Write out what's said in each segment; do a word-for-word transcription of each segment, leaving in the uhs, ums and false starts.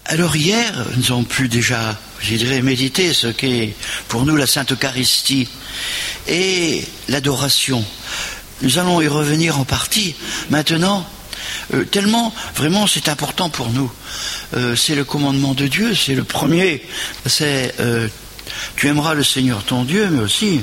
Alors hier, nous avons pu déjà, je dirais, méditer ce qu'est pour nous la Sainte Eucharistie et l'adoration. Nous allons y revenir en partie maintenant, euh, tellement vraiment c'est important pour nous. Euh, c'est le commandement de Dieu, c'est le premier, c'est euh, tu aimeras le Seigneur ton Dieu, mais aussi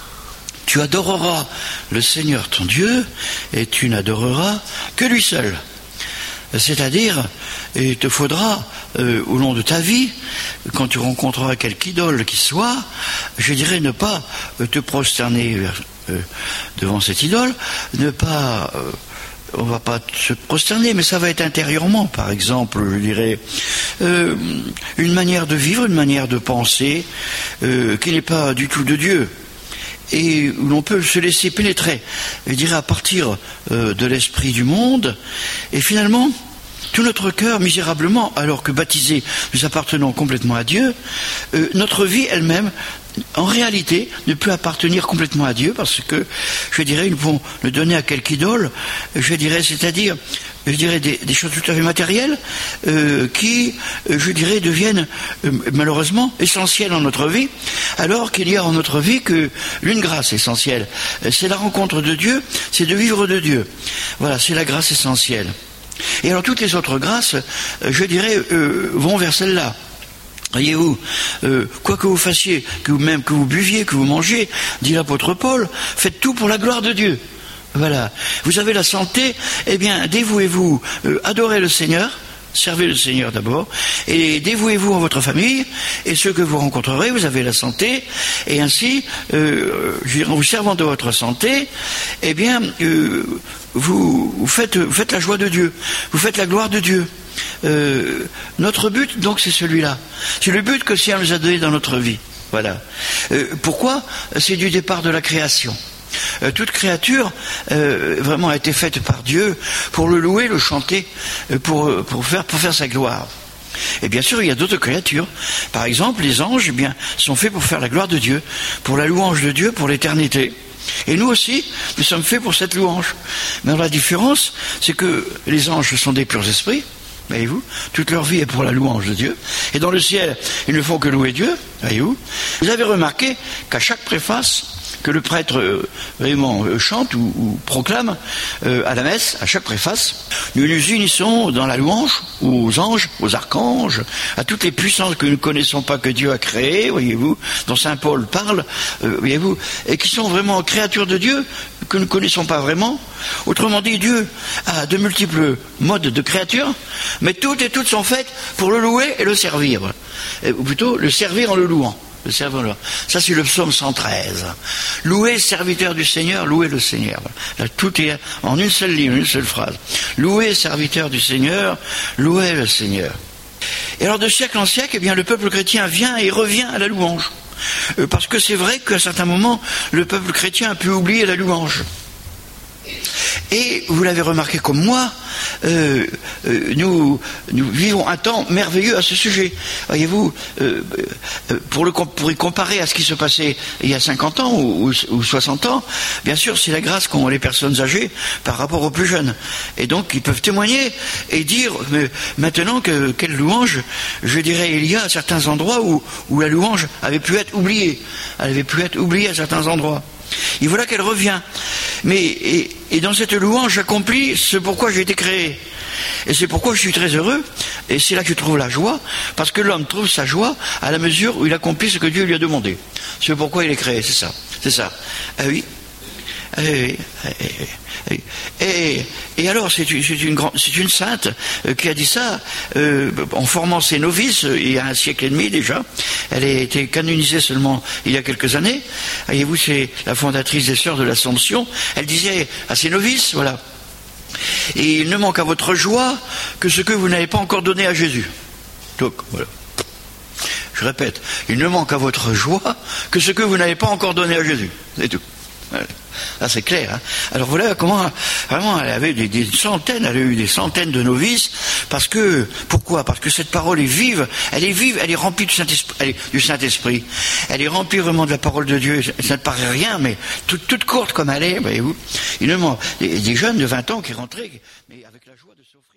tu adoreras le Seigneur ton Dieu et tu n'adoreras que lui seul. C'est-à-dire, il te faudra, euh, au long de ta vie, quand tu rencontreras quelque idole qui soit, je dirais ne pas euh, te prosterner euh, devant cette idole, ne pas, euh, on va pas se prosterner, mais ça va être intérieurement, par exemple, je dirais, euh, une manière de vivre, une manière de penser, euh, qui n'est pas du tout de Dieu. Et où l'on peut se laisser pénétrer, je dirais à partir euh, de l'esprit du monde, et finalement, tout notre cœur, misérablement, alors que baptisés, nous appartenons complètement à Dieu, euh, notre vie elle-même, en réalité, ne peut appartenir complètement à Dieu, parce que, je dirais, nous pouvons le donner à quelque idole, je dirais, c'est-à-dire, je dirais, des, des choses tout à fait matérielles, euh, qui, je dirais, deviennent, euh, malheureusement, essentielles dans notre vie, alors qu'il y a en notre vie que l'une grâce essentielle. C'est la rencontre de Dieu, c'est de vivre de Dieu. Voilà, c'est la grâce essentielle. Et alors toutes les autres grâces, je dirais, euh, vont vers celle-là. Voyez-vous, euh, quoi que vous fassiez, que vous même que vous buviez, que vous mangiez, dit l'apôtre Paul, faites tout pour la gloire de Dieu. Voilà. Vous avez la santé, eh bien, dévouez-vous, euh, adorez le Seigneur, servez le Seigneur d'abord, et dévouez-vous en votre famille, et ceux que vous rencontrerez, vous avez la santé, et ainsi, euh, en vous servant de votre santé, eh bien, euh, vous, vous, faites, vous faites la joie de Dieu, vous faites la gloire de Dieu. Euh, notre but, donc, c'est celui-là. C'est le but que le Seigneur nous a donné dans notre vie. Voilà. Euh, pourquoi ? C'est du départ de la création. Euh, toute créature euh, vraiment a été faite par Dieu pour le louer, le chanter, euh, pour, pour, faire, pour faire sa gloire. Et bien sûr, il y a d'autres créatures. Par exemple, les anges eh bien, sont faits pour faire la gloire de Dieu, pour la louange de Dieu, pour l'éternité. Et nous aussi, nous sommes faits pour cette louange. Mais la différence, c'est que les anges sont des purs esprits. Voyez-vous, toute leur vie est pour la louange de Dieu. Et dans le ciel, ils ne font que louer Dieu. Voyez-vous. Vous avez remarqué qu'à chaque préface que le prêtre euh, vraiment euh, chante ou, ou proclame euh, à la messe, à chaque préface, nous nous unissons dans la louange aux anges, aux archanges, à toutes les puissances que nous ne connaissons pas, que Dieu a créées, voyez-vous, dont saint Paul parle, euh, voyez-vous, et qui sont vraiment créatures de Dieu, que nous ne connaissons pas vraiment. Autrement dit, Dieu a de multiples modes de créature, mais toutes et toutes sont faites pour le louer et le servir, et, ou plutôt le servir en le louant. Le serviteur. Ça, c'est le psaume cent treize. Louez, serviteur du Seigneur, louez le Seigneur. Là, tout est en une seule ligne, une seule phrase. Louez, serviteur du Seigneur, louez le Seigneur. Et alors, de siècle en siècle, eh bien, le peuple chrétien vient et revient à la louange. Euh, parce que c'est vrai qu'à certains moments, le peuple chrétien a pu oublier la louange. Et vous l'avez remarqué comme moi, euh, euh, nous, nous vivons un temps merveilleux à ce sujet. Voyez-vous, euh, euh, pour, le, pour y comparer à ce qui se passait il y a cinquante ans ou, ou, ou soixante ans, bien sûr, c'est la grâce qu'ont les personnes âgées par rapport aux plus jeunes. Et donc, ils peuvent témoigner et dire, mais maintenant, que, quelle louange, je dirais, il y a certains endroits où, où la louange avait pu être oubliée. Elle avait pu être oubliée à certains endroits. Et voilà qu'elle revient. Mais, et, et dans cette louange, j'accomplis ce pourquoi j'ai été créé. Et c'est pourquoi je suis très heureux, et c'est là que je trouve la joie, parce que l'homme trouve sa joie à la mesure où il accomplit ce que Dieu lui a demandé. C'est pourquoi il est créé, c'est ça. C'est ça. Ah oui. Et, et, et, et alors, c'est une, c'est une, grande, c'est une sainte qui a dit ça euh, en formant ses novices il y a un siècle et demi déjà. Elle a été canonisée seulement il y a quelques années. Voyez-vous, c'est la fondatrice des Sœurs de l'Assomption. Elle disait à ses novices, voilà, et il ne manque à votre joie que ce que vous n'avez pas encore donné à Jésus. Donc, voilà. Je répète, il ne manque à votre joie que ce que vous n'avez pas encore donné à Jésus. C'est tout. Voilà. Là, c'est clair. Hein. Alors voilà comment, vraiment, elle avait des, des centaines, elle a eu des centaines de novices, parce que, pourquoi ? Parce que cette parole est vive, elle est vive, elle est remplie du Saint-Esprit, elle est, du Saint-Esprit. Elle est remplie vraiment de la parole de Dieu. Ça ne paraît rien, mais toute, toute courte comme elle est, voyez-vous. Il y a des, des jeunes de vingt ans qui rentraient, mais avec la joie de s'offrir.